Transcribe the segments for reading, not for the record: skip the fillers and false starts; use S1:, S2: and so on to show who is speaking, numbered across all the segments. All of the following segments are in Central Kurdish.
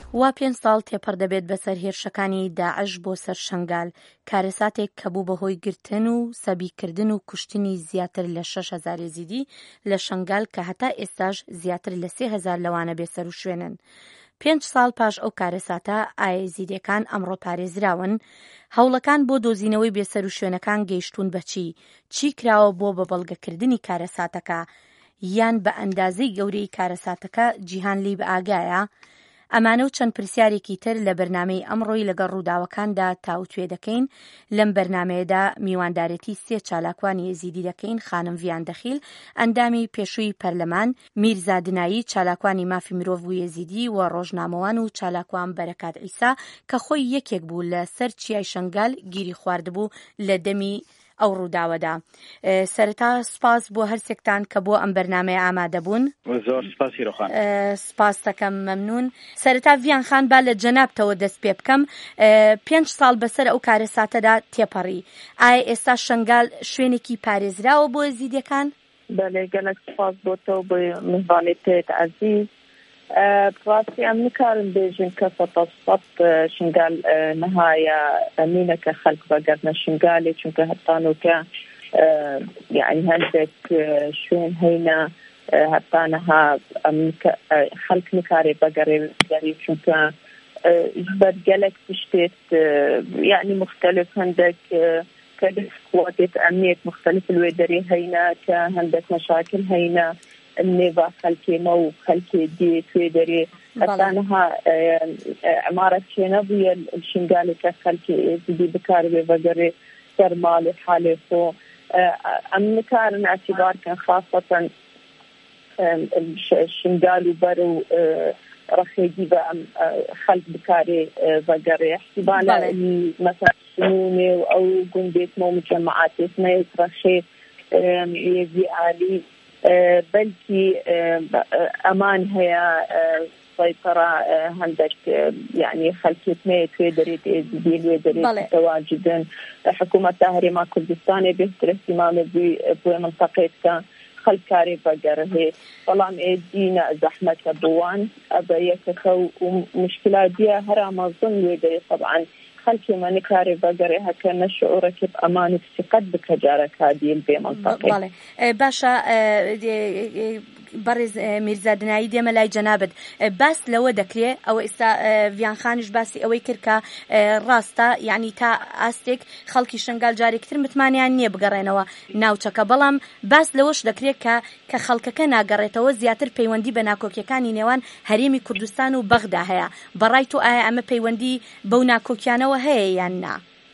S1: وا 5 ساڵ تێپەڕ دەبێت بەسەر هێرشەکانی داعش بۆ سەر شنگال، کارەساتێک کە بوو بەهۆی گرتن و سەبیکردن و کوشتنی زیاتر لە 6,000 یەزیدی لە شنگال کە هەتا ئێستاش زیاتر لە 3,000 لەوانە بێسەر و شوێنن. 5 ساڵ پاش ئەو کارەساتە ئایزیدەکان ئەمڕۆ پارێزراون. هەوڵەکان بۆ دۆزینەوەی بێسەر و شوێنەکان گەیشتون بەچی؟ چی کراوە بۆ بەبەڵگەکردنی کارەساتەکە؟ یان بە ئەندازەی گەورەی کارەساتەکە جیهان لی بە ئاگایە؟ ئەمانە و چەند پرسیارێکی تر لە بەرنامەی ئەمڕۆی لەگەڵ ڕووداوەکاندا تاوتوێ دەکەین. لەم بەرنامەیەدا میواندارەتی 3 چالاکوانی یەزیدی دەکەین: خانم ڤیان دەخیل، ئەندامی پێشووی پەرلەمان، میرزا دنایی، چالاکوانی مافی مرۆڤ و یەزیدی و ڕۆژنامەوان و چالاکوان بەرەکات عیسا کە خۆی یەکێک بوو لە سەر چیای شنگال گیری خواردبوو لە دەمی ئەو ڕووداوەدا. سەرەتا سپاس بۆ هەرسێکتان کە بۆ ئەم بەرنامەیە ئامادە بوون.
S2: زۆر سپاس هیرۆخان.
S1: سپاس دەکەم، مەمنون. سەرەتا ڤیان خان با لە جەنابتەوە دەست پێ بکەم. 5 ساڵ بەسەر ئەو کارەساتەدا تێپەڕی. ئایا ئێستا شنگال شوێنێکی پارێزراوە بۆ یەزیدیەکان؟
S3: بەڵێ، گەلک سپاس بۆ تۆ بۆ میوانێتت عەزیز. ڕاستی ئەم نکارن بێژن کە سەد شنگال نەهایە ئەمینەکە خەلک بەگەرنە شنگالێ، چونکە هەتانۆکە یعنی هەندێک شوێن هەینە هەتانەها خەلک نکارێ بەگەڕێ، چونکە بەرگەلک تشتێت یعنی مختلف هەندێک كواتيت أمنية مختلف الويدري هينا كهندك مشاكل هينا النيفا خلكي مو خلكي دي تويدري أتانها عمارة شينابية الشنغالي كخلكي زدي بكاربي بقري سرمالي حالي فو أمنكار اعتبار كان خاصة الشنغالي برو رخيجي خلق بكاري بقري احتمالا مثلا سنوني أو قنديت مو مجمعات اسمه رخي يزي عالي بلكي أمان هي سيطرة عندك يعني خلكتنا تويدريت إزديل ويدريت تواجدن حكومة تهريما كردستاني بيهتر اهتمام بمنطقتك خلق كاري بقره طالما إيدينا زحمة بوان أبيكك ومشكلة دي هرام الظن ويدري طبعا خلكي ما نكاري بقري هكا نشعرك بأمان وثقت بكجارك هذه بمنطقة.
S1: باشا برز میرزا دنایی دێمە لای جەنابەت باس لەوە دەکرێت ئەوە ئێستا ڤیان خانیش باسی ئەوەی کرد کە ڕاستە یعنی تا ئاستێک خەڵکی شنگال جارێکتر متمانیان نییە بگەڕێنەوە ناوچەکە، بەڵام باس لەوەش دەکرێت کە خەڵکەکە ناگەڕێتەوە زیاتر پەیوەندی بە ناکۆکیەکانی نێوان هەرێمی کوردستان و بەغدا هەیە. بەڕای تۆ ئایا ئەمە پەیوەندی بەو ناکۆکیانەوە هەیە یان نا؟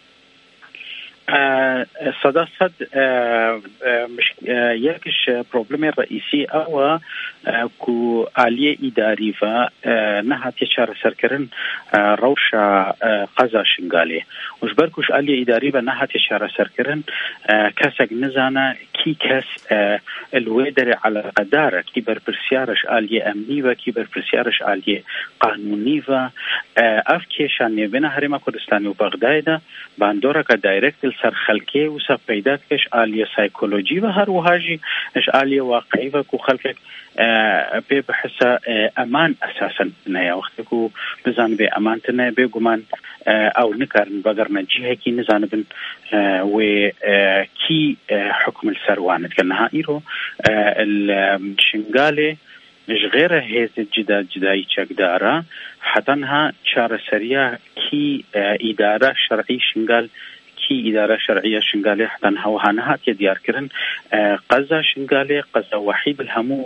S2: صد یکش پروبلم رئیسی او کو آلیه اداری و نهاتی چاره سرکرن روشا قضا شنگالی وش برکوش آلیه اداری و نهاتی چاره سرکرن کسک نزانه کی کس الویدر على قداره کی بر پرسیارش آلیه امنی و کی بر پرسیارش آلیه قانونی و اف کشانی بین هرم کردستانی و بغداد ده باندورا که دایرکت سر خلکی و سر پیدا کش آلیه سایکولوژی و هر وهاجی اش آلیه واقعی و کو خلک به بحث امان اساسا نه وقتی کو بزن به امان تنه به گمان او نکارن بگرن جهه کی نزان بن و کی حکم السروان کنها ایرو الشنغاله مش غير هيز جداي چقدارا حتنها شار سريا كي إدارة شرعي شنغال كي إدارة شرعية شنغالي حتنها وهانها تديار كرن قزا شنغالي قزا وحيد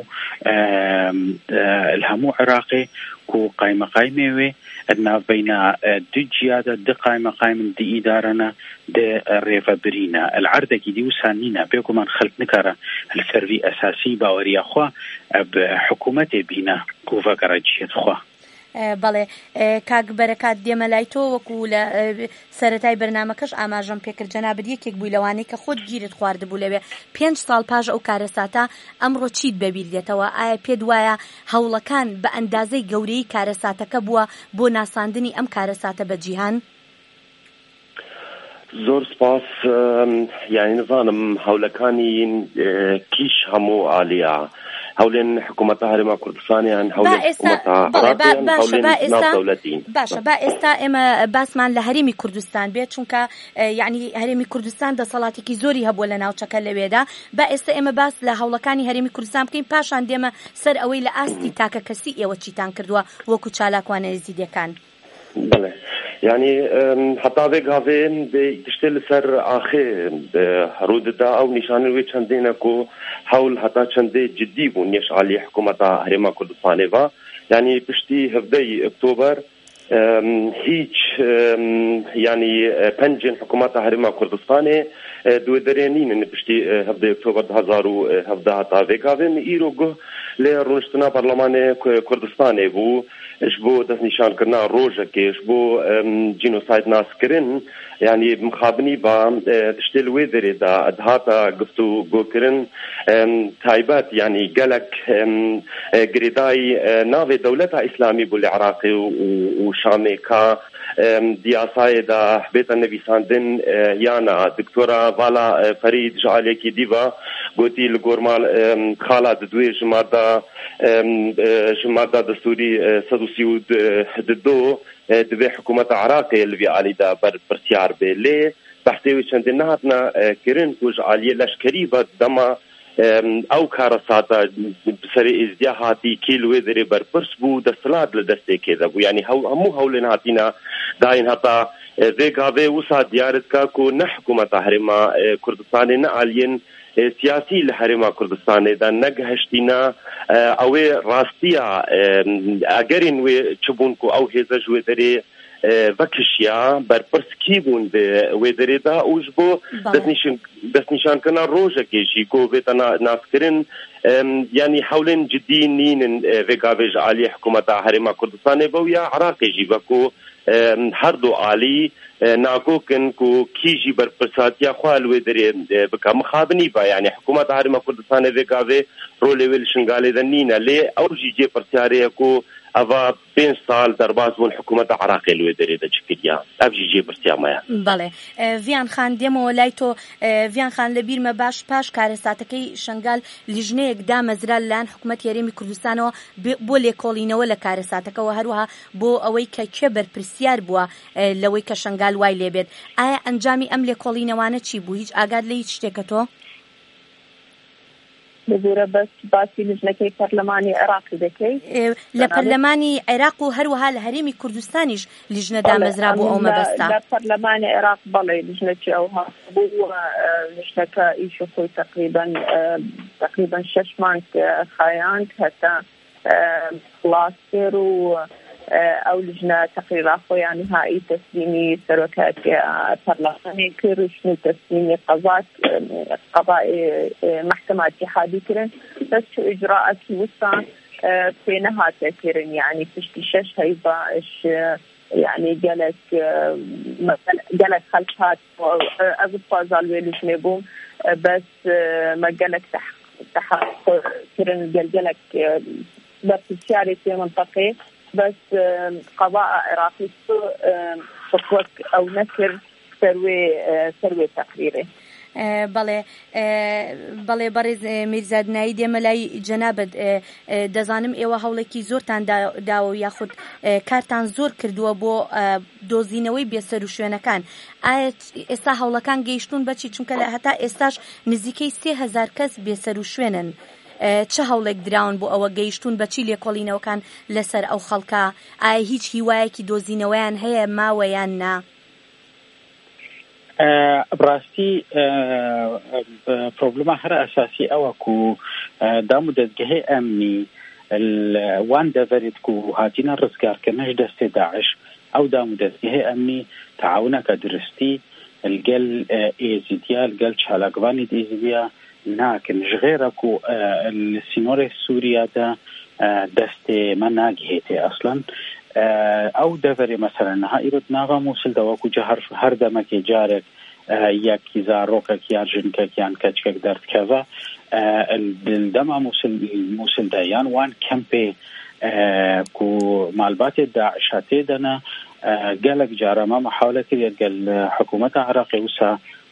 S2: الهمو عراقي كو قايمة وي أدنا بين دي جيادة دي قايمة دي إدارنا دي ريفا برينا العردة دي وسانينا بيكو من خلق نكارا السروي أساسي باوريا خوا بحكومة بينا كو فاقرا جياد خوا.
S1: بەڵێ کاک بەرەکات دێمە لای تۆ وەکو لە سەرەتای بەرنامەکەش ئاماژەم پێکرد جەنابەت یەکێک بووی لەوانەی کە خۆت گیرت خواردبوو لەوێ 5 ساڵ پاش ئەو کارەساتە ئەمڕۆ چیت بەبیر دێتەوە؟ ئایا پێت وایە هەوڵەکان بە ئەندازەی گەورەی کارەساتەکە بووە بۆ ناساندنی ئەم کارەساتە بە جیهان؟
S4: زۆر سپاس. یعنی نزانم هەوڵەکانی کیش هەموو عالیا هولين حكومة هرم كردستان يعني هولين حكومة عراقية هولين ناف دولتين
S1: باشا بائستا إما باسمان لهرمي كردستان بيت شونكا يعني هرمي كردستان ده صلاتي زوري هب ولا ناو تشكل بيدا بائستا إما باس لهولكاني هرمي كردستان كين باشان ديما سر أوي لأستي تاكا كسيئة وشيتان كردوا وكو تشالاك وانا زيدي كان
S4: بله يعني حتى ذيك هذين بتشتغل سر آخر رودة أو نشان الويت شندينكو حول حتى شندي جدي بنيش على حكومة هرم كردستان با يعني بشتي هفدي أكتوبر هيج يعني بنجن حكومة هرم كردستان دو درينين إن بشتي هفدي أكتوبر 2017 حتى ذيك هذين إيروجو لرونشتنا برلمان كردستان بو شبو دس نشان كرنا روجا كي شبو جينوسايد ناس كرن يعني مخابني با تشتل ويدري دا ادهاتا قفتو جو كرن تايبات يعني قالك قريداي نافي دولتها اسلامي بالعراقي وشامي كا دياساي دا حبيت النبي ساندن يانا دكتورة فالا فريد جعليكي ديبا قوتي الجورمال خالد دوي جماعة دستوري سدوسيود ضده دبي حكومة عراقية اللي علي دا برسيار بلي بحثي شندنا هاتنا كرن كوج علي لشكري بدما او كارساتا بسري ازدياحاتي كيلو ذري بربرسبو دسلاد لدستي كذا يعني همو هولين هاتينا داين هتا ذيك هذا وسا ديارتكا كو نحكومة هرما كردستان نعلين سياسي لحرم كردستان دا نجهشتنا او راستيا اگرين و چبونكو او هزج و دري وكشيا بربرسكيبون و دري دا اوجبو دسنشان كنا روجا كيجي كو بيتنا ناسكرين يعني حولين جديين وكافيج علي حكومة هرم كردستان بويا عراقي جيبكو هردو علي ناكوكن كو كيجي بربرساتيا خوال ودري بكا مخابني با يعني حكومة هرم كردستان ذكاوي رولي ويلشنغالي ذنينا لي او جي برسياري كو أفا 5 سال درباز بون حكومة عراقي الودري دا جكريا أبجي برسيا مايا
S1: بله فيان خان ديمو لايتو فيان خان لبير ما باش كارساتكي شنغال لجنة قدام زرال لان حكومة يريمي كردستانو بو ليكولينا ولا كارساتك وهروها بو اويكا كبر برسيار بوا لويكا شنغال واي ليبيد آيا انجامي ام ليكولينا وانا چي بو هيج آقاد لي تشتكتو
S3: بزورة بس باسي لجنة برلماني عراقي دكي
S1: لبرلماني عراق وهروها لهريمي كردستانيش لجنة دامزرابو أو مبستا
S3: لبرلماني عراق بلي لجنة أوها بو لجنة إيشو خوي تقريبا 6 مانك خايانك حتى خلاصير أو لجنة تقرير أخويا يعني نهائي تسليمي سروكات برلماني كرشنو تسليمي قضاء محكمة اتحادي كرن بس شو إجراءات وسا في نهاية كرن يعني تشتيشش هيبا إيش يعني جالك خلفات أقصى زالوي لجنة بوم بس ما جالك تحقق كرن جالك بس في منطقة بس قضاء عراقي خطوة أو نشر سروي تقريري
S1: بەڵێ بەڕێز میرزادنایی دێمەلای جەنابەت دەزانم ئێوە هەوڵێکی زۆرتان داوە یاخود کارتان زۆر کردووە بۆ دۆزینەوەی بێسەر و شوێنەکان ئایا ئێستا هەوڵەکان گەیشتون بەچی چونکە لە هەتا ئێستاش نزیکەی 3000 کەس بێسەر و شوێنن چه هەوڵێک دراون بۆ ئەوە گەیشتون بەچی لێکۆڵینەوەکان لەسەر ئەو خەڵکە ئایا هیچ هیوایەکی دۆزینەوەیان هەیە ماوەیان نا
S2: براستي بروبلما هر أساسي أوكو دامو دزجه أمني الوان دفرت كو هاتينا الرزقار كنش دست داعش أو دامو دزجه أمني تعاونا كدرستي الجل إيزيديا الجل شالاقواني إيزيديا ناكن غيركو السينوري السوريا دا دست مناجهتي أصلا او دفري مثلا هايرد ناغا موصل دواكو جهر هر دمك جارك يكي زاروكك يارجنكك يان كتشكك درد كذا الدمع موصل دايان وان كمبي كو مالبات الداعشاتي دنا قالك جارة ما محاولة قال حكومة عراقي وسا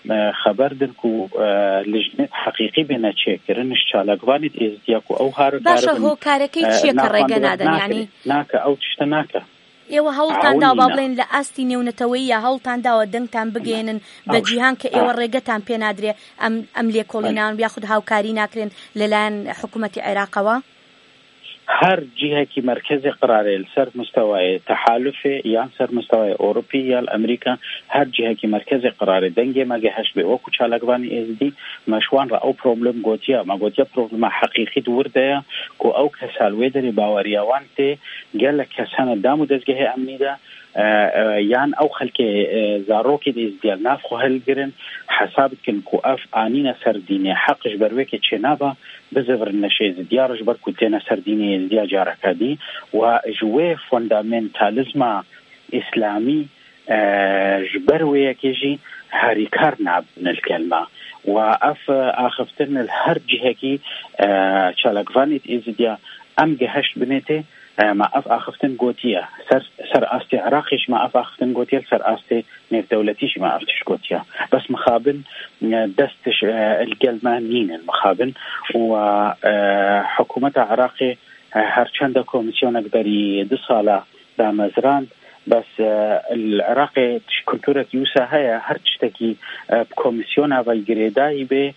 S2: خبر دنكو لجنة حقيقي بنا تشكرن الشالقواني إزدياكو أو هار
S1: باشا هو كاركي تشكر رجنادا يعني
S2: ناكا أو تشتناكا
S1: ئێوە هەوڵتان دا با بڵێن لە ئاستی نێونەتەوەیە هەوڵتان داوە دەنگتان بگەێنن بە جیهان کە ئێوە ڕێگەتان پێ نادرێ ئەم لێکۆڵینان یاخود هاوکاری ناکرێن لەلایەن حکوومەتی عێراقەوە؟
S2: هر جهة مركزي قراري سر مستوى تحالف يان سر مستوى أوروبي يا الأمريكا هر جهة مركزي قراري دنجي ما جهش بوكو شالقواني إزدي مشوان رأو بروبلم قوتيا ما قوتيا بروبلم حقيقي دوردايا كو أو كسال ويدري باوريا وانتي قال لك كسانة دامو دزجه أمنيدا یان او خلک زاروکی دیز دیال نافخو هلگرن حساب کن کو اف آنینا سردینه حقش بروی که چنابا بزفر نشیز دیارش بر کتینا سردینه دیا جارکادی و جوه فوندامنتالزم اسلامی جبروی کیجی هریکار نابن الکلمه و اف آخفتن الهر جهکی چالکوانیت ایزدیا ام گهشت بنیته ما اف اخفتن قوتيا سر استي عراقيش ما اف اخفتن قوتيا سر استي نيف دولتيش ما افتش قوتيا بس مخابن دستش الجلمانين المخابن وحكومة عراقي هرچند كوميسيون اقدري 2 ساله دا مزران بس العراقي كنتورة يوسا هيا هرچتكي بكوميسيونا والجريداي به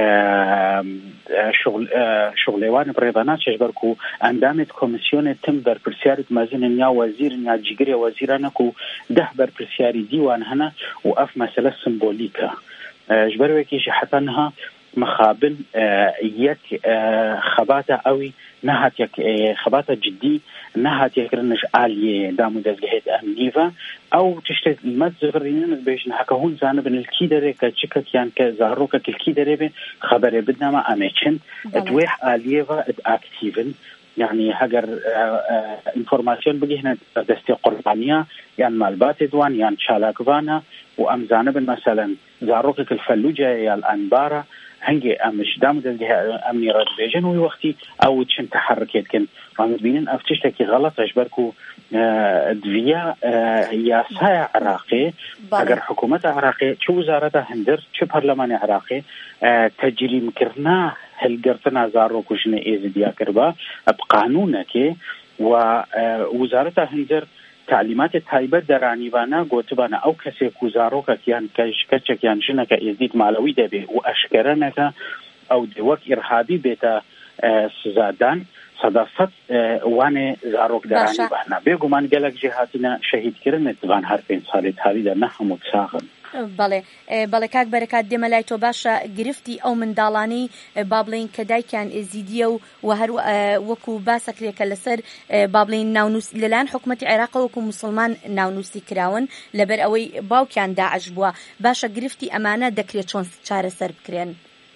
S2: شغلوان بريبانات شجبركو اندامت كوميسيون تم بر برسيارة مازن يا وزير يا جيجري وزيرانكو ده بر برسياري ديوان هنا وقف مسألة سيمبوليكا جبروكي حتى انها مخابن يك خباته قوي نهات يك خباته جدي نهات يكرنش عالية دامو دزجهت أمنيفا أو تشتت المتزغرين بيش نحكهون زانا بن الكيدري كتشكت يعني كزاروكا كالكيدري خبر بدنا ما أميتشن دويح عالية أكتيفن يعني هجر انفورماسيون بقي هنا دستي قربانية يعني مالبات دوان يعني شالاكفانا وأمزانا بن مثلا زاروكا كالفلوجة يا الأنبارة هنجي أمش دام أمني رد بيجن ووقتي أو تشن تحركت كن رامزبينين أفتشتكي غلط أجبركو دفيا ياسايا عراقي أجر حكومة عراقي شو وزارة هندر شو برلمان عراقي تجري مكرنا هل قرتنا زاروكو شنو إيزديا كربا بقانونك ووزارة هندر تعليمات تايبر دراني بانا قوتبانا او كسي كوزاروكا كيان كشكتشك يان شنك يزيد معلوي دبي واشكرنك او دوك ارهابي بيتا سزادان صدفت وانه زاروك دراني بانا بيقو من قلق جهاتنا شهيد كرن اتبان هرفين صالت هاوي دا نحم وتساغن
S1: بەڵێ کاک بەرەکات دێمە لای تۆ باشە گرفتی ئەو منداڵانی بابلین کە دایکیان ئێزیدیە و هەر وەکو باسەکرێکە لەسەر بابلین ناونووس لەلایەن حکوومەتی عێراق وەکو موسڵمان ناونووسی کراون لەبەر ئەوەی باوکیان داعش بووە باشە گرفتی ئەمانە دەکرێت چۆن چارەسەر بکرێن؟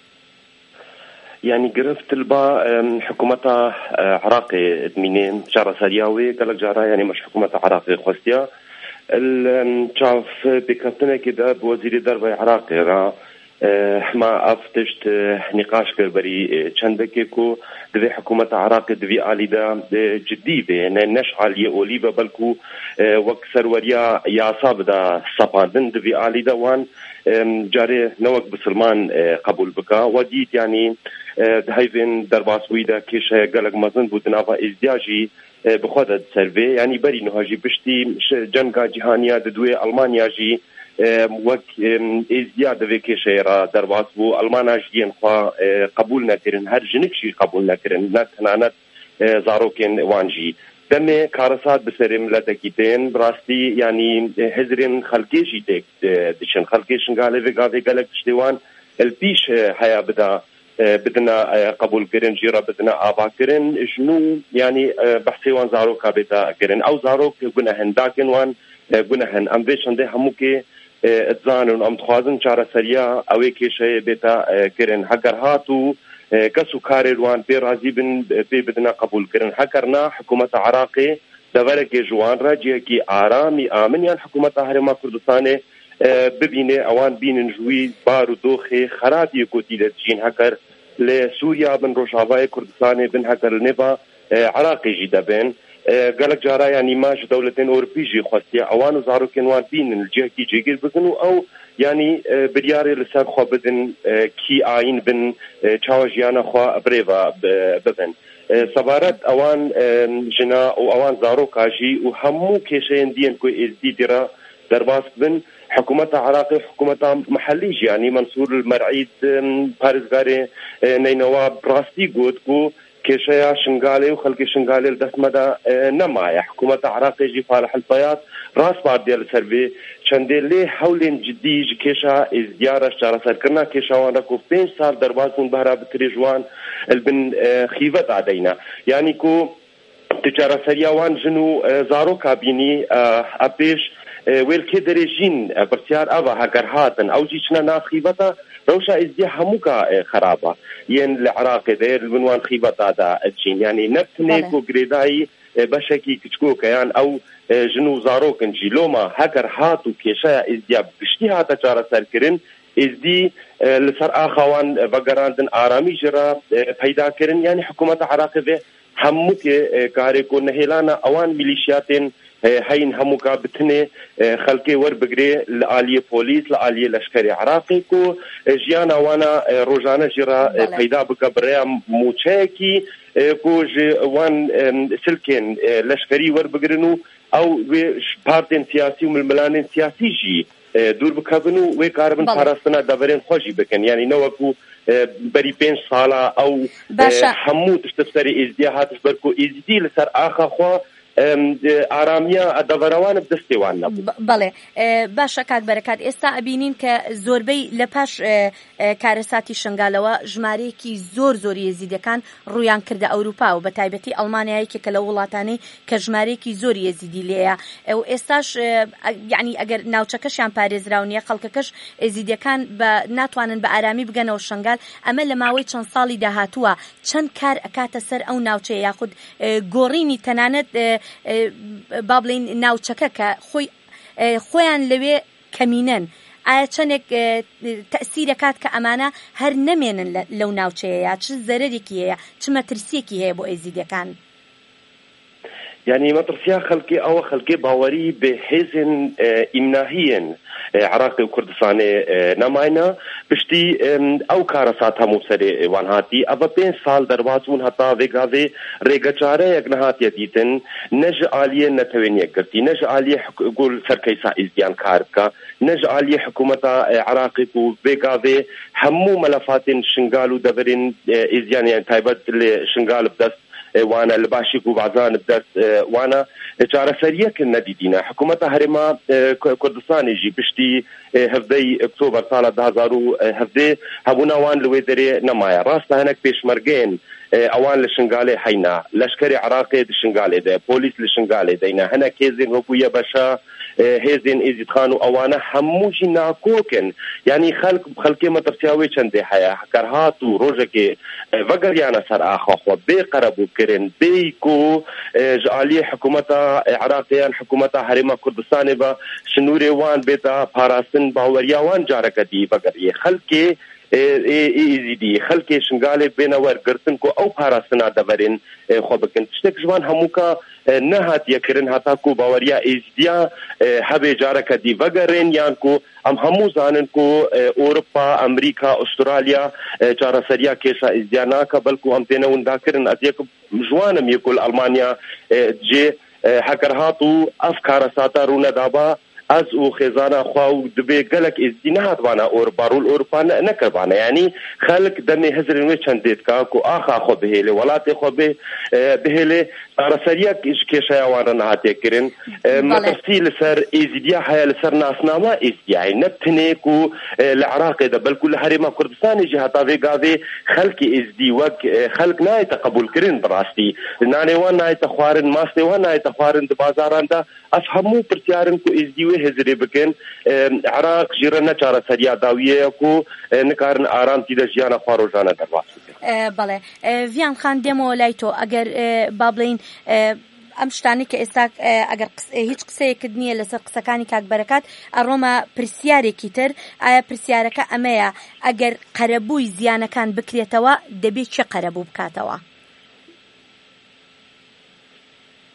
S4: يعني قرفت البا حكومة عراقي ادمينين شارة سرياوي قالك جارة يعني مش حكومة عراقي خوستيا الشاف بكتنا كده بوزير الدرب العراقي را ما أفتشت نقاش كربري چندكيكو دبي حكومة عراقي دبي آليدا جدي بين نشعل يوليبا بلكو وكسر وريا يعصاب دا صباندن دبي آليدا وان جاري نوك بسلمان قبول بكا وديت يعني هايفين درباسويدا كيش قلق مزن بودنافا ازدياجي بخواد سرفي يعني بري نهاجي بشتي جنگا جهانيا دوي ألمانيا جي وك ازدياد في كيشيرا درباس بو ألمانا جيين خوا قبول نكرن هر جنكشي قبول نكرن نتنانت زاروكين وانجي دمي كارسات بسرم لتكيتين براستي يعني هزرين خلقيشي تك دشن خلقيشن قالي في قاضي قالك تشتوان البيش حيا بدنا قبول كرن جيرا بدنا آبا كرن شنو يعني بحثي وان زاروكا بدا كرن أو زاروك قنهن داكن وان قنهن أم بيشن ده هموكي اتزانون أم تخوازن شارة سريا أوي كيشي بدا كرن حقر هاتو كسو كاري روان بي رازي بي بدنا قبول كرن حقرنا حكومة عراقي دولك جوان راجيه كي آرامي آمن يعني حكومة هرما كردستاني ببینه اوان بینن جوی بارو دوخه خرابی کوتی لجین هکر لسوریا بن روشاوای کردستان بن هکر نبا عراقی جدا بین قالك جارا يعني ماش دولتين أوروبية خاصية أوان وزاروكين واربين الجهة كي جيجل بزنو أو يعني برياري لسان خوا بدن كي آين بن تشاوجيانا خوا بريفا ببن سبارت أوان جنا وأوان زاروكاجي وهمو كيشين دين كوي إزدي درا درباس بن حكومة عراقي حكومة محلية يعني منصور المرعيد بارزغاري نينوا براستي قد كو كيشيا شنغالي وخلقي شنغالي لدست مدى نمايا حكومة عراقي جي فالح البيات راس بار ديال السربي چندين لي حولين جدي جي كيشا ازديارة شارة سركرنا كيشا وانا كو 5 سال دربازون بهرا بتريجوان البن خيفت عدينا يعني كو تجارة سريا وان جنو زارو كابيني أبيش ويل كدريجين برسيار أبا هكر هاتن أو جيشنا ناس خيفتا روشا ازدي هموكا خرابة ين العراقي دير البنوان خيفتا دا الجين يعني نبتنيكو قريداي بشكي كتكو كيان أو جنو زاروكن جيلوما هكر هاتو كيشا ازدي بشتي هاتا جارة سركرن ازدي لسر آخوان بقراندن آرامی جرا پیدا کرن يعني حكومة عراقي ده هموكي كاريكو نهيلانا اوان ميليشياتين هين هموكا بتني خلقي ور بقري لآلية بوليس لآلية لشكري عراقي كو جيانا وانا روجانا جرا پیدا بك بريا موچاكي كو وان سلكين لشكري ور بقرنو او بارتين سياسي وململانين سياسي جي دور بكابنو ويكاربن فارستنا دبرين خوشي بكن يعني نوكو بري 5 سالا او حمو تشتفسري ازدياهات بركو ازدي لسر آخا خوا ئارامیا دەڤەرەوانە بدەستێوان نەبوو.
S1: بەڵێ باشە کاک بەرەکات ئێستا ئەبینین کە زۆربەی لە پاش کارەساتی شنگالەوە ژمارەیەکی زۆری یەزیدەکان ڕوویان کردە ئەوروپا و بە تایبەتی ئەڵمانیایەکێکە لە وڵاتانەی کە ژمارەیەکی زۆری یەزیدی لێیە و ئێستاش یعنی ئەگەر ناوچەکەشیان پارێزراونیە خەڵکەکەش یەزیدەکان ناتوانن بە ئارامی بگەنەوە شنگال ئەمە لە ماوەی چەند ساڵی داهاتووە چەند کار ئەکاتە سەر ئەو ناوچەیە یاخود گۆڕینی تەنانەت با بڵین ناوچەکە کە خۆیان لەوێ کەمینەن ئایا چەندێک تەئسیرەکات کە ئەمانە هەر نەمێنن لەو ناوچەیە چ زەرەرێکی هەیە چ مەترسیەکی هەیە بۆ ئێزیدەکان؟
S4: يعني مطرسيا خلقي أو خلقي باوري بحزن إمناهيا عراقي وكردستاني نماينا بشتي أو كارساتها مبسري وانهاتي أبا 5 سال دروازون حتى ويغاوي ريغچاره يقنهات يديتن نج آلية نتوين يقرتي نج آلية قول سركيسا إزديان كاربكا نج آلية حكومة عراقي ويغاوي همو ملفات شنغالو دبرين إزديان يعني تايبت لشنغال بدست وانا الباشيك وبعضان بدرس وانا جارة سريك النديدين حكومة هرما كردستان يجي بشتي هفدي اكتوبر سالة 2000 هفدي هبونا وان لويدري نمايا راسنا هناك بيش مرقين اوان لشنغالي حينا لشكري عراقي لشنغالي ده بوليس لشنغالي دينا هنا كيزين هبويا باشا هيزين إزيد خانو أوانا هموشي ناكوكن يعني خلقي مترسياوي چنده حيا كرهاتو روجكي وقريانا سر آخوا بيقربو كرن بيكو جعالي حكومة عراقيان حكومة هرما كردستاني با شنوري وان بيتا پاراستن باوريا وان جاركتي وقريه خلقي ایزیدی خلک شنگاله بینوار گرتن کو او پاراستنا دبرین خو بکن تشتک جوان هموکا نهات یکرن هتا کو باوریا ایزدیا هبه جارک دی وگرن یان کو ام همو زانن کو اروپا امریکا استرالیا جارا سریا کیسا ایزدیانا کا بلکو هم تنون داکرن اتیک جوانم یکل المانیا جه حکرهاتو افکار ساتا رونا دابا از او خزانه خواو دبی گلک ازدینات وانا اور بارول اورپا نکربانا يعني خلق دمي هزرن و چندید کا کو آخا خو بهله ولات خو بهله رسريا كيشا وانا نهاتي كرين متفصيل سر ازديا حيال سر ناسنامه ازديا نبتنيكو العراق ده بل كل هرما كردستان جهه ويغاوي خلق ازدي وق خلق ناي تقبل كرين براستي ناني وانا تخوارن ماستي وانا تخوارن بازاران ده افهمو پرتيارن کو ازدي هزري بكن عراق جيرنا چاره سريا داويه کو نکارن آرام تي دجيانا خواروجانا درواس
S1: بله ویان خان دمو لایتو اگر بابلین ئەم شتانی کە ئێستا ئەگەر هیچ قسەیەکت نییە لەسەر قسەکانی کاک بەرەکات ئەڕۆمە پرسیارێکی تر ئایا پرسیارەکە ئەمەیە ئەگەر قەرەبووی زیانەکان بکرێتەوە دەبێت چه قەرەبوو بکاتەوە؟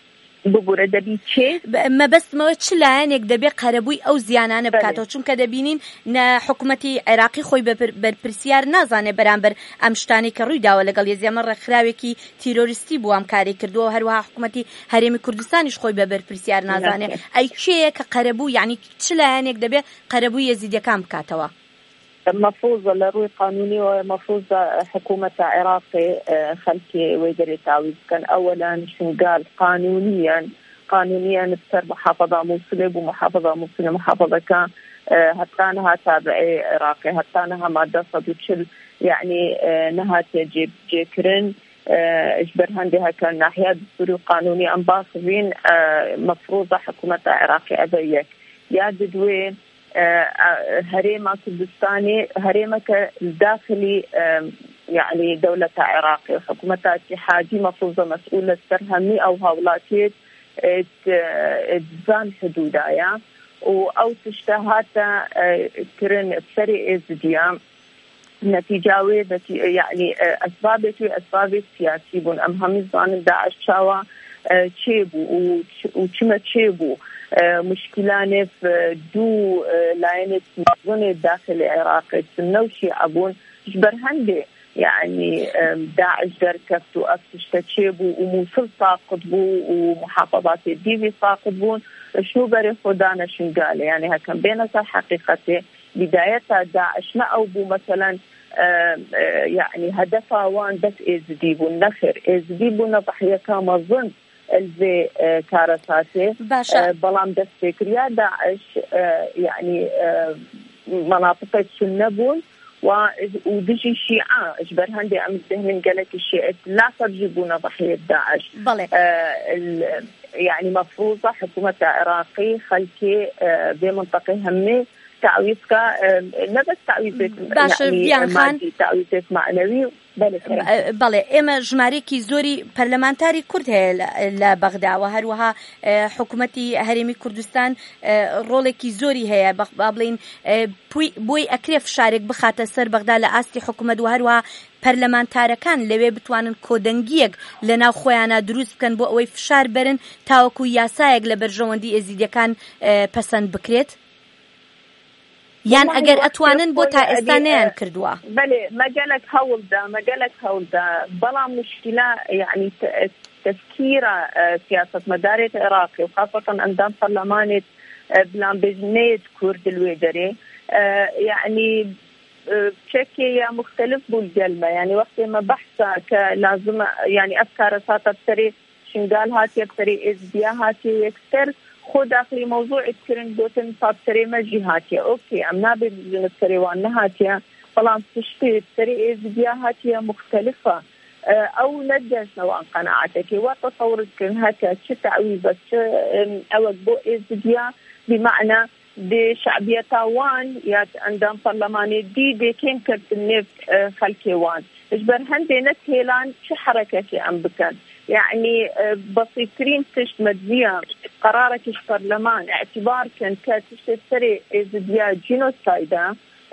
S3: ببوورە دەبی چێ
S1: مەبەستمەوە چ لایەنێک دەبێت قەرەبووی ئەو زیانانە بکاتەوە چونکە دەبینین حکوومەتی عێراقی خۆی بەرپرسیار نازانێ بەرامبەر ئەم شتانی کە ڕووی داوە لەگەڵ یەزیەمە ڕێکخراوێکی تیرۆریستی بوو ئەم کاری کردووە هەروەها حکوومەتی هەرێمی کوردستانیش خۆی بە بەرپرسیار نازانێ ئەی کێیە کە قەرەبوو یعنی چ لایەنێک دەبێت قەرەبووی یەزیدیەکان بکاتەوە
S3: مفروضة لروي قانوني ومفروضة حكومة عراقي خلكي ويدري تعويض كان أولا شنقال قانونيا بسر محافظة موصلة ومحافظة موصلة محافظة كان هتانها تابعي عراقي هتانها مادة صدوشل يعني نها تجيب جيكرن اجبر هندها كان ناحية دستوري وقانوني انباصبين مفروضة حكومة عراقي أبيك يا ددوين هريمة كردستاني هريمة الداخلي يعني دولة عراقي وحكومة اتحادي مفروضة مسؤولة سرهمي أو هولاتيت تزان حدودايا أو تشتهات كرن بسري إزديام نتيجة يعني أسباب سياسي بون أم هميزان داعش شاوا تشيبو وشما تشيبو مشكلة في دو لاينة منظمة داخل العراق السنوشي أبون جبرهندي يعني داعش دركفت وأفتش تشيبو وموصل ساقط بو ومحافظات الديفي ساقط بون شو بري خدانا شنقال يعني هكذا بين حقيقته بداية داعش ما أوبو مثلا يعني هدفها وان بس إزديبو النخر إزديبو نضحية كما ظن الزي كارثاته بلام دستكريا داعش يعني مناطق السنبون ودجي الشيعة اجبر هندي عم تهمن قالك الشيعة لا تجيبون ضحية داعش يعني مفروضة حكومة عراقي خلكي بمنطقة همي تعويضك نبس تعويضك يعني مادي تعويضك معنوي
S1: بەڵێ ئێمە ژمارەیەکی زۆری پەرلەمانتاری کورد هەیە لە بەغداوە هەروەها حکوومەتی هەرێمی کوردستان ڕۆڵێکی زۆری هەیە با بڵین بۆی ئەکرێ فشارێک بخاتە سەر بەغدا لە ئاستی حکوومەت و هەروەها پەرلەمانتارەکان لەوێ بتوانن کۆدەنگیەک لەناو خۆیانە دروست بکەن بۆ ئەوەی فشار بەرن تاوەکو یاسایەک لە بەرژەوەندی ئێزیدیەکان پەسەند بکرێت یان ئەگەر ئەتوانن بۆ تا ئێستا نەیان کردووە
S3: بەێ مەگەلک هەوڵدا بەڵام مشکلە يعني تفكير سياسة مدارة العراقي وخاصة أندام برلمانة بلان بجنيد كرد الويدري يعني بشكل مختلف بالجلمة يعني وقت ما بحثة لازم يعني أفكار ساطة بسري شنقال هاتي بسري إزبيا هاتي يكسر خود داخلي موضوع تكرن دوتن صاب سري مجيهاتيا أوكي عم نابي بجن سري وانهاتيا فلان تشتري سري إزبيا هاتيا مختلفة أو نجس نوعا قناعتك وتصورت كن هكا شو تعويضة أو بو إزبيا بمعنى دي شعبية تاوان يات عندهم برلماني دي كين كرت النفط خلكيوان اجبر هندي نتهيلان شو حركة عم بكن يعني بسيطين تشت مدزية قرارك البرلمان اعتبار كان كتشتري إزديا جينوسايدا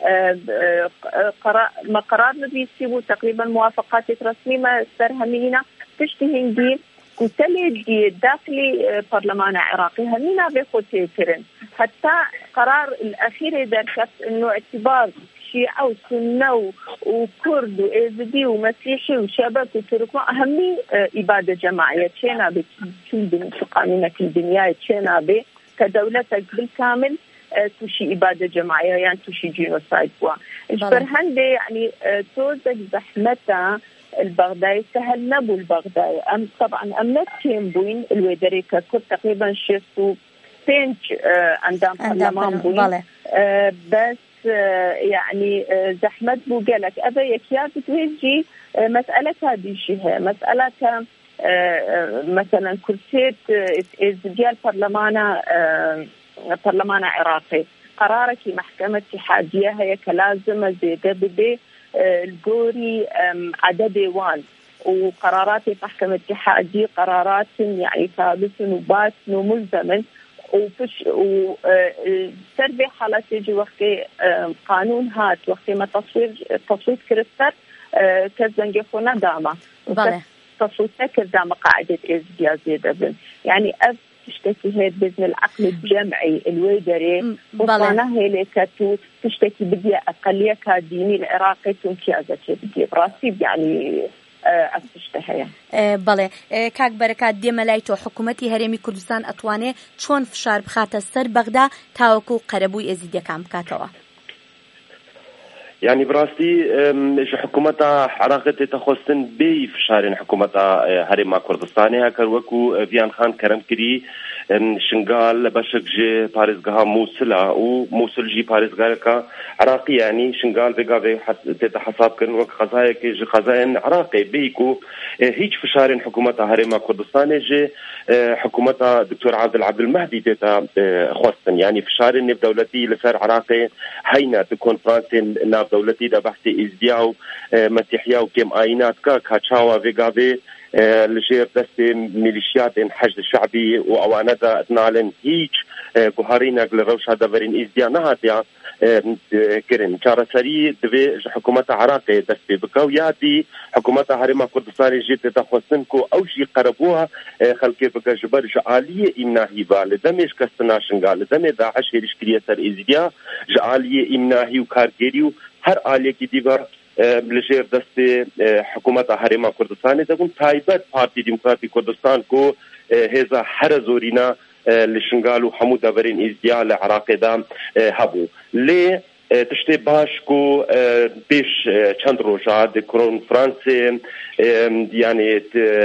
S3: ما قرار نبي يسيبوا تقريبا موافقات رسمية سرهمينا تشتهين دي كتلي دي داخلي برلمان عراقي همينا بيخوتي كرن حتى قرار الأخير دركت إنه اعتبار شيعة وسنة وكرد وإزدي ومسيحي وشبك وتركما أهمي إبادة جماعية تشينا بكل قانونك الدنيا تشينا بي كدولتك بالكامل توشي إبادة جماعية يعني توشي جينوسايد إجبرهن دي يعني توزك زحمتها البغدادي سهل نبو البغدادي طبعا أمنت كيم بوين الويدري ككل تقريبا شيستو بينج عندهم برلمان بوين بس يعني زحمت بوجلك أبا يكيا بتوجي مسألة هذه الشيء مسألة مثلا كرسيت إزديال برلمان عراقي قرارك محكمة اتحادية هي كلازمة زيادة بدي الجوري عدد وان وقرارات محكمة اتحادية قرارات يعني ثابت وبات وملزمة وسربي حالات يجي وقت قانون هات وقت ما تصويت كريستر كزنجي خونا داما تصويت كذا مقاعدة إزدياد زيادة يعني تشتكي هي بإذن العقل الجمعي الويدري وصانا هي لكتو تشتكي بدي أقلية كديني العراقي تنكيازة بدي براسي يعني أستشتهي
S1: بله كاك بركات دي ملايتو حكومتي هرمي كردستان أتواني چون فشار بخاطة سر بغدا تاوكو قربوي إزيديا كام كاتوا
S4: يعني براسي حكومتها عراقة تخصن بي فشارين حكومتها هرما كردستاني هكر وكو فيان خان كرم كري شنغال باشك جي باريزغها موصلة وموصل جي باريزغا عراقي يعني شنغال بيغا تتحساب كن وك خزايا كي جي خزاين عراقي بيكو هيج فشارين حكومتها هرما كردستاني جي حكومتها دكتور عبد المهدي تتا خصن يعني فشارين نب دولتي لسر عراقي هينا تكون فرانسين ناب دولتي دا بحثي ازدياو مسيحية وكيم آينات كاتشاوا فيغافي لجير دستي ميليشيات حشد الشعبي وأواندا اتنالن هيج بوهارينا لروشا دافرين ازديا نهاتيا كرن كارسري دبي حكومة عراقي دستي بكاو ياتي حكومة هرما كردستاني جيت تخصنكو أو شي قربوها خلقي بكا جبر جعالية إمناهي بالدمش كستناشن قال دمي داعش هيرش كريا سر ازديا جعالية إمناهي وكارجيريو هر آلية كي ديبر بلشير دستي حكومة هرما كردستاني تكون تايبت بارتي ديمقراطي كردستان كو هذا حرزورينا لشنغالو حمود دافرين ازديا لعراقي دا هبو ليه تشتي باشكو بيش چند روجا دي كونفرنس يعني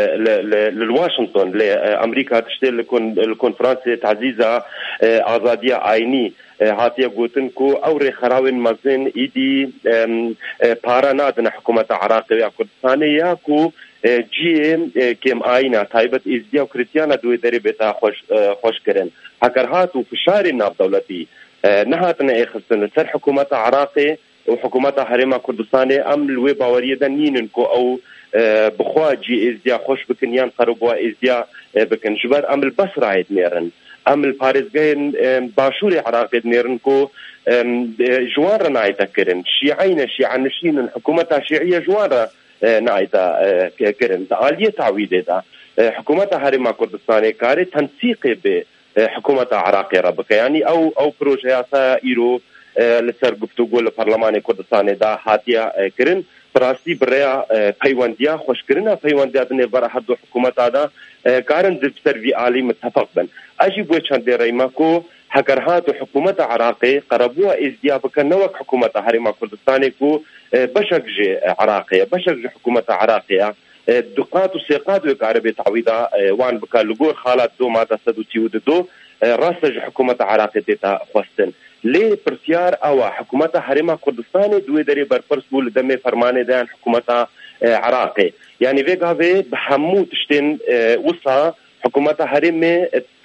S4: للواشنطن لأمريكا تشتي الكونفرنس تعزيزة آزادية عيني هاتيا قوتنكو أوري خراوين مزين إيدي بارانادنا حكومة عراقية كردستانية كو جي كم آينا تايبت إزديا وكريتيانا دوي دريبتا خوش كرن هكر هاتو فشاري ناب دولتي نهاتنا إخستن سر حكومة عراقي وحكومة هرما كردستاني أم الوي باورية دانيننكو أو بخوا جي إزديا خوش بكن يان قربوا إزديا بكن جبر أم البصرة عيد نيرن أم الباريزغين باشوري عراقي نيرنكو جوان رنايتا كرن شيعين نشين حكومتها شيعية جوان نايتا كرن آلية تعويدة دا حكومة هرما كردستاني كاري تنسيقي بحكومة عراقي ربك يعني أو بروجياتا إيرو لسر قفتوغو لبرلمان كردستاني دا هاتيا كرن براسي بريا بيوانديا خوش كرنا بيوانديا دني برا حدو حكومة دا كارن دفتر في آلي متفق بن أجيب ويشان دي ريماكو هكرهات حكومة عراقي قربوها ازديابك نوك حكومة هرما كردستاني كو بشك جي عراقية بشك جي حكومة عراقية دقات وسيقات ويقاربي تعويضا وان بكا لقور خالات دو ماذا سدو تيود دو راسج حكومة عراقية ديتا خوستن ليه برسيار او حكومة هرما كردستاني دوي داري برپرس بول دمي فرماني دان حكومة عراقي يعني فيقا في بحمو تشتين وصا حكومة هرمي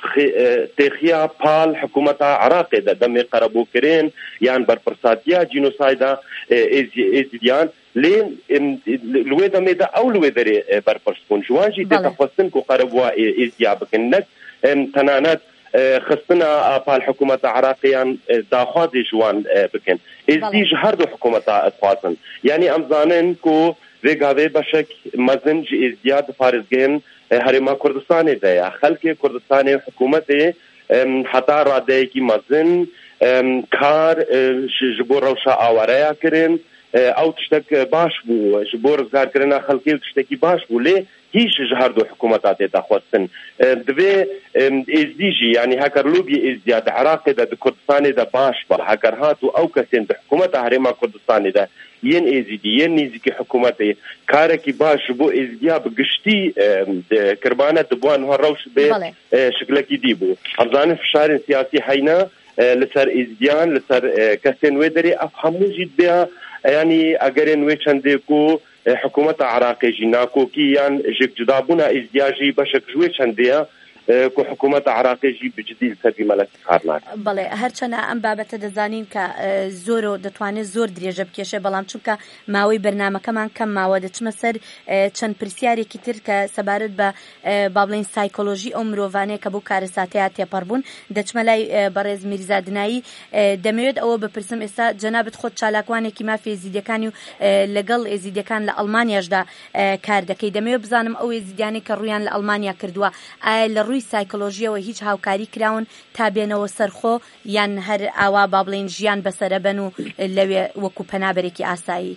S4: تخيا بال حكومة عراقي دمي قربو كرين يعني برپرساتيا جينوسايدا ازديان لين الويدا ميدا او الويدري برپرسكون جوانجي تتخصن كو قربوا ازديابك النك تنانات خصنا بال حكومة عراقيا داخوازي جوان بكن ازديج هردو حكومة اطفاصن يعني امزانن كو ویگاوی بشک مزنج ازدیاد فارزگین هرما کردستانی دیا خلق کردستانی حکومت حتی راده کی مزن کار جبور روشا آواریا کرن او تشتک باش بو جبور زار کرنا خلقی تشتکی باش بو لی هیچ جهر دو حکومتات تخوستن دوی ازدیجی يعني هكر لوبي ازدياد عراقي دا كردستاني دا باش با هكر هاتو او كسين دا حكومت هرما كردستاني دا ين ازدي ين نيزكي حكومتي كاركي باش بو ازدياب قشتي كربانة دبوان هروش بشكلكي ديبو حمزان فشار سياسي حينا لسر ازديان لسر كسين ويدري افهمو جد بها يعني اگرين ويشنديكو حكومة عراقي جناكو كيان جك جدابونا ازدياجي بشك جوي شنديا كحكومة عراقي جي بجديد سبي ملك خارناك
S1: بله هرچنه ام بابت دزانین که زور دتوانه زور دریجه بکشه بلام چونکه ماوی برنامه کمان کم ماوی دچمه سر چند پرسیاری کتر که سبارت با بابلین سایکولوژی امروانه که بو کارساتی تیپاربون دچمه لای برز میرزا دنایی دمیود او بپرسم استا جنابت خود چالاکوانه که ما فی زیدکانی لگل زیدکان لآلمانیاش دا کار دکی دمیود بزنم او زیدانی که رویان لآلمانیا کردوا لروی سایکولوژی و هیچ هاوکاری کراون تابینەوە سەرخۆ یان هەر ئاوا با بڵێن ژیان بەسەرە بن و لەوێ وەکو پەنابەرێکی ئاسایی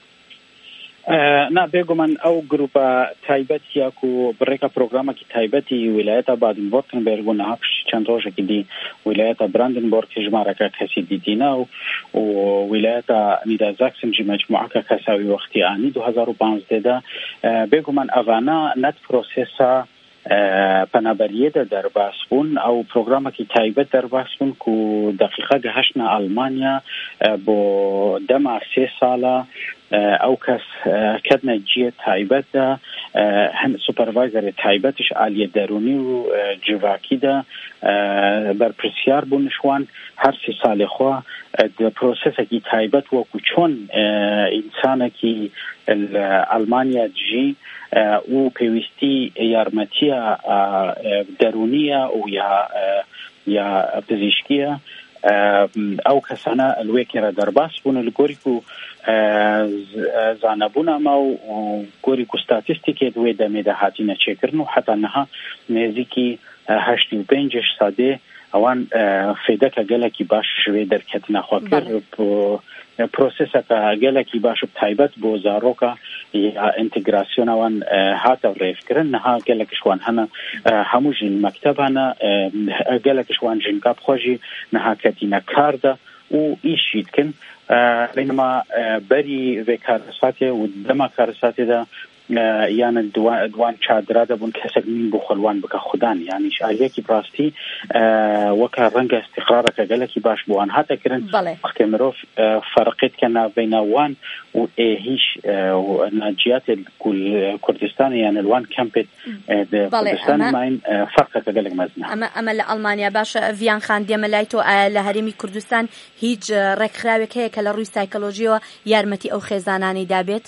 S2: نا بێگومان ئەو گروپە تایبەتیەک و بڕێکە پرۆگرامێکی تایبەتی ویلایەتە بادن-ڤۆرتنبێرگ و نەها چەند ڕۆژێکی دی ویلایەتە براندنبۆرگ ژمارەکە کەسی دیدینە و ویلایەتە نیدازاکسنجی مەجموعەکە کەساوی وەختی ئانی 2015 بێگومان ئەوانە نەت پرۆسێسە پەنابەریە دەرباس بوون ئەو پرۆگرامێکی تایبەت دەرباس بوون و دقیقە گەهەشتە ئەڵمانیا بۆ دەما 3 ساڵە ئەو کەس کەدنە جێ تایبەتدا هەم سوپەرڤایزەری تایبەتش ئالیە دەرونی و جڤاکیدا بەرپرسیار بوون شوان هەر 3 ساڵی خوا پرۆسێسێکی تایبەت وەکو چۆن ئینسانێکی ئەڵمانیا دژی و پێویستی یارمەتیە دەرونیە و یا پزیشکیە ئەو کەسانە لێکێرە دەرباس بوون لە گۆریک و زانەبوونەما و گۆریک و ستاتیستیکێ دوێ دەمێدا هاتینە چێکردن و حتا نەها نێزیکی 85 سادێ ئەوان فێدەکە گەلێکی باش شوێ دەرکەتنە خۆ کرد پرۆسێسەکە گەلێکی باش تایبەت بۆ زارۆکە یا ئینتیگراسیۆنەوان هاتە ڕێژکردن نەها گەلێکشوان هەنە هەموو ژین مەکتەبانە گەلێکشوان ژینگا بخۆژی نەها کەتینە کاردا و ئیشی دکن بەینما بەری vê کارەساتێ و دەما کارەساتێدا یانە دوان چادرا دەبوون کەسێک نین بۆ خۆلوان بکە خوددان یانیش ئالیەکی بڕاستی وەکە ڕەنگە استیقرارەکە گەلێکی باش بۆوان هاتەکردن وەختێ مرۆڤ فەرقێت کە ناوبەینە وان و هیچ ناجیاتێ کوردستان یانە وان کەمپێت کوردستان ماین فەرقەکە گەلێک مەزنە
S1: ئەمە لە ئەڵمانیا باشە ڤیان خان دێمە لای تۆ لە هەرێمی کوردستان هیچ ڕێکخراوێک هەیە کە لە ڕووی سایکۆلۆژیەوە یارمەتی ئەو خێزانانەی دابێت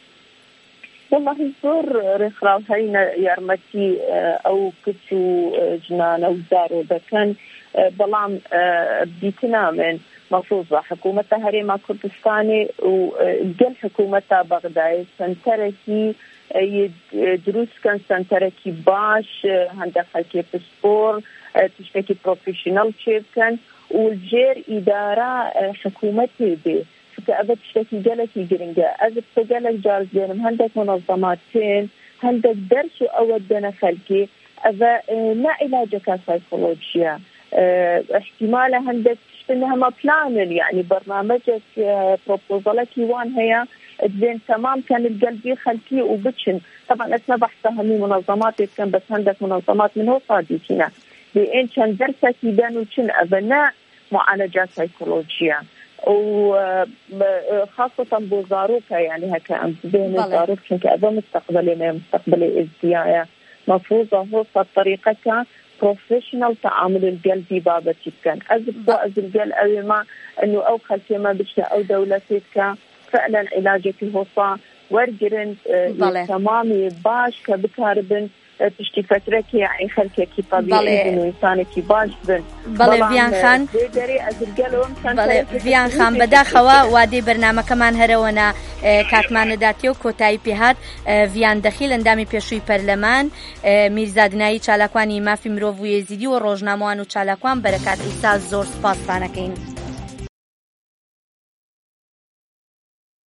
S3: والله زۆر ڕێکخراو هەینە یارمەتی ئەو کچ و ژنانە و زارۆ دەکەن بەڵام بیتنامێن مەفروضە حکوومەتە هەرێما کوردستانی و گەل حکوومەتە بەغدای سنتەرێکی دروستکەن سنتەرێکی باش هەندێک خەڵکی پسپۆر تشتێکی پرۆفیشنەڵ چێ بکەن و ژێر ئیدارە حکوومەتێ بێ کە ئەبێت شتێکی گەلێکی گرنگە ئەزت بە گەلێک جار دێنم هەندێک مەنەظەمات تێن هەندێک دەرس و ئەوە دێنە خەلکی ئەڤە نائیلاجەکە سایکۆلۆژیە احتیمالە هەندێک شتن هەمە پلانن یعنی بەرنامەجێک پرۆپۆزەڵێکی وان هەیە دێن تەمام کەن القلبی خەلکی و بچن طبعا ئەسمە بەحسە هەمی منەظەماتی بکەن بەس هەندێک منەظەمات من هۆ صادیتینە بێئین چەند دەرسێکی دەن و چن ئەڤە نا معالەجە سایکۆلۆژیە وخاصة بوزاروكا يعني هكا عم بين الزاروك شنك أبا مستقبلي إزدياء مفروضة هو طريقة بروفيشنال تعامل القلبي بابتي كان أزبط القلب أو ما أنه أو خلفية ما بشنا أو دولتك فعلا علاجك هو ورقرن تمامي باش كبكاربن تشتی فترێکی یعنی خەلکێکی طبیعی بن و ئینسانێکی باش بن
S1: بەڵێ ڤیان خان بەڵێ ڤیان خان بەداخەوە وادەی بەرنامەکەمان هەرەوەنا کاتمانەداتێ و کۆتایی پێهات ڤیان دەخیل ئەندامی پێشووی پەرلەمان میرزا دنایی چالاکوانی مافی مرۆڤ و یێزیدی و ڕۆژنامەوان و چالاکوان بەرەکات ئیسا زۆر سپاستانەکەین